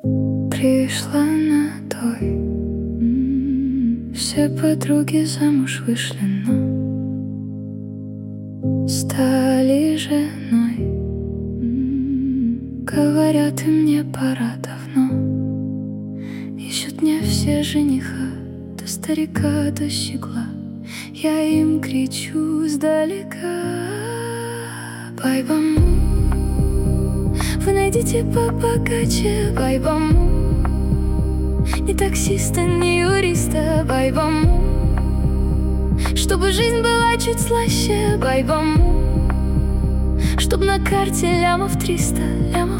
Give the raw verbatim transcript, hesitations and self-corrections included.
Пришла на той. М, Все подруги замуж вышли, но стали женой. М, Говорят, и мне пора давно. Ищут мне все жениха, до старика, до щегла. Я им кричу сдалека: Байбаму, вы найдите побогаче. Байбаму, ни таксиста, ни юриста. Байбаму, чтобы жизнь была чуть слаще. Байбаму, чтоб на карте лямов триста, лямов